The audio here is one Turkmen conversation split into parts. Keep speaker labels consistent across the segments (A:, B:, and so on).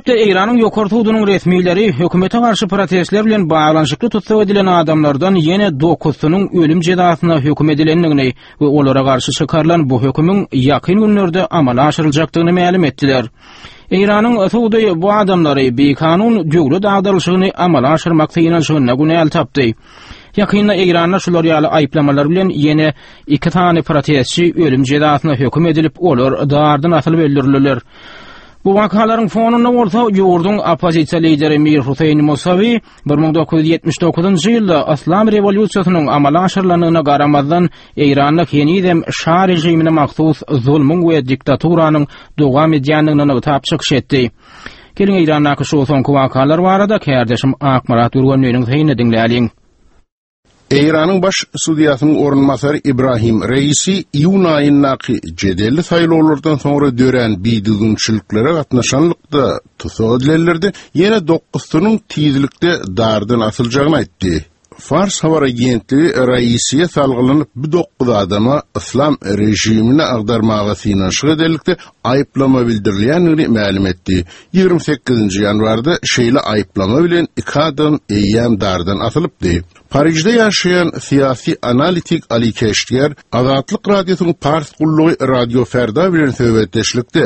A: hepde Iranyň ýokary tudunyň resmiýetleri hökümete garşy protestler bilen baglanyşykly tutsak edilen adamlardan ýene 9-synyň ölüm jezasyna höküm edilendigini we olara garşy çykarylan bu hökümüň ýakyn günlerde amala aşyryljakdygyny ma'lum etdiler. Iranyň tuduny bu adamlary bekanun döwlet dagdalşygyny amala aşyrmakda ýenelşigine günäl tapdy. Yakında Iran'da şular ýaly aýplamalar bilen ýene 2 tane protestçi ölüm jezasyna höküm edilip olar dardan asylyp öldürildiler. Bu vakalaryň fonunda bolsa ýurdun opozisiýa lideri Mir Husayn Musawi 1979-njy ýylda Islam rewolýusiýasynyň amala aşyrylanyna garamazdan Iranda ýenidem şah rejimine mahsus zulmüň we diktaturanyň dowam edýändigini tapşyk etdi. Gelin Irandaky şu soňky wakalar barada kärdeşim Akmarat Urganlyň täýini dinläýin.
B: Iranyň baş sudiýasynyň ornmasary Ibrahim Reisi iýun aýyndaky jedelli saýlawlardan soňra dören biýdügünçiliklere gatnaşanlykda tutulýarlardy. Ýene 9-synyň tizlikde dardan asyljagyny aýtdy. Fars habar agentligi Reisiýe salgylanyp bu 9 adama İslam rejimine agdarmaga synaşyk edelikde aýplama bildirilýändigini ma'lum etdi. 28-nji ýanwarda şeýle aýplama bilen 2 adam eýýäm dardan asylypdy. Parijde ýaşaýan syýasy analitik Ali Keştiýer Azatlyk radiosynyň Pars gullugy Radio Ferda bilen söhbetdeşlikde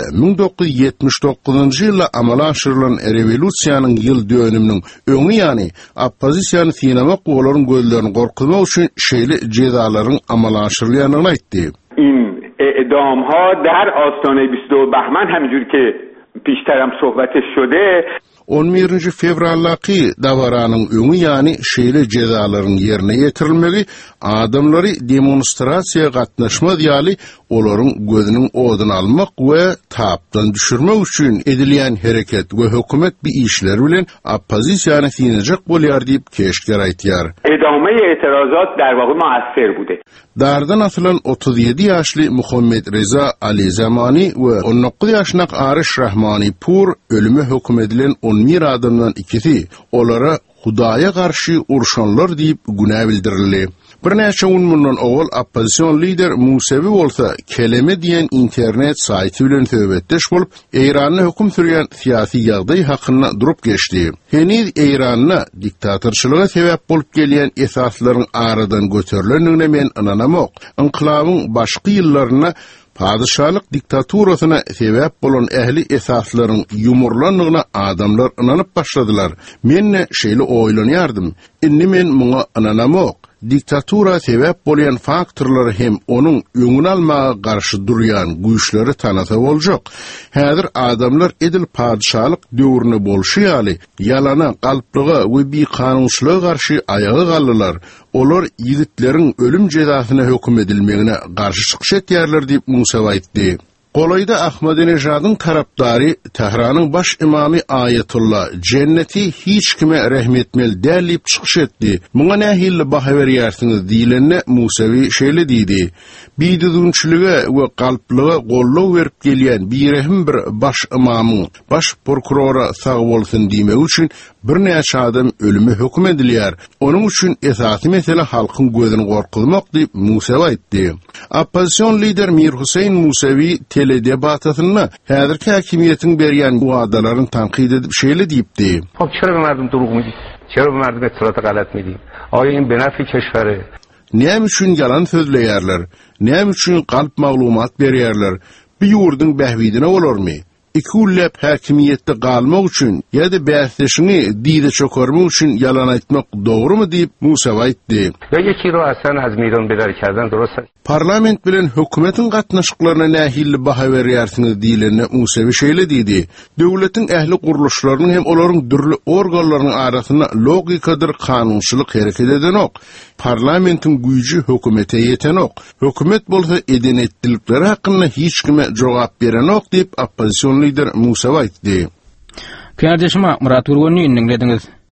B: 1979-njy ýylda amala aşyrylan rewolýusiýanyň ýyl dönüminiň öňü ýani oppozisiýany synamak we olaryň gözlerini gorkutmak üçin şeýle jezalaryň amala aşyrylýanyny aýtdy.
C: این اعدام ها در آستانه 22 بهمن همینجور که پیشترم صحبتش شده
B: 11 fevraldaky dawaranyň öňü ýani şeýle jezalaryň ýerine ýetirilmegi adamlary demonstrasiýa gatnaşma diýaly olaryň gözüniň oduny almak we tapdan düşürmek üçin edilýän hereket we hökümet bir işler bilen oppozisiýany synajak bolýar diýip Keşker aýtýar.
C: ادامه اعتراضات در واقع مؤثر بوده.
B: Dardan asylan 37 ýaşly Muhammed Reza Ali Zamani we 19 ýaşnak Arish Rahmani Pur ölüme höküm edilen 11 adamdan ikisi olara Hudaýa garşy urşanlar diýip günä bildirildi. Bir näçe gün mundan owal oppozisiýon lider Musawi bolsa keleme diýen internet saýty bilen söhbetdeş bolup Iranyň höküm sürýän syýasy ýagdaý hakyna durup geçdi. Heniz Iranyň diktatorçylyga sebäp bolup gelýän esaslaryň aradan göterilendigine men inanamok. Inqilabyň başky ýyllaryna Padişahlyk diktaturasyna sebäp bolan ähli esaslaryň ýumurlandygyna adamlar inanyp başladylar. Men şeýle oýlanýardym. Indi men muňa inanamok. Diktatura sebäp bolýan faktorlary hem onuň öňüni almaga garşy durýan güýçleri tanasa boljak. Häzir adamlar edil padişahlyk döwrüne bolşýaly, ýalana, galplyga we bir kanunçylyga garşy ayagy galdylar. Olar ýigitleriň ölüm jezasyna höküm edilmegine garşy çykyş etýärler diýip Musawi aýtdy. Golayda Ahmadinejadyň tarapdary Tehranyň baş imamy Ayetullah cenneti hiç kime rahmetmel dälip çykyş etdi. Muňa nähili baha berýärsiňiz diýilende Musawi şeýle diýdi. Biýdügünçilige we galplyga gollaw berip gelýän birehim bir baş imamyň baş prokurora sag bolsyn diýmek üçin bir näçe adam ölüme höküm edilýär. Onuň üçin esasy mesele halkyň gözüni gorkutmak diýip Musawi aýtdy. Oppozisiýon lider Mir Husayn Musawi teledebatyny häzirki hakimiýetiň berýän wagdalaryny tanqid edip şeýle diýipdi.
D: Hop çera merdum durug mıydı? Çera merdum etlata galat mıydı? Aya in benafi keşferi.
B: Näme üçin yalan sözleýärler? Näme üçin galp maglumat berýärler? Bu ýurdun bähwidine bolarmy? İki ullap hakimiýetde galmak üçin ýa-da bäsleşini diýde çökermek üçin yalan aýtmak dogrymy diýip Musawi aýtdy.
D: Ýeki ro asan az miran belerkerden durasa.
B: Parlament bilen hökümetin gatnaşyklaryna nähili baha berýärsiňiz diýilende Musawi şeýle diýdi. Döwletiň ähli guruluşlarynyň hem olaryň dürli organlarynyň arasyna logikadyr kanunçylyk hereket edenok. Parlamentin güýji hökümete ýetenok. Hökümet bolsa edenetdilikleri hakynda hiç kime jogap berenok diýip oppozisiýon lider Musawi aýtdy.
A: Kärdeşim Murat Urganlyň dinlediniz.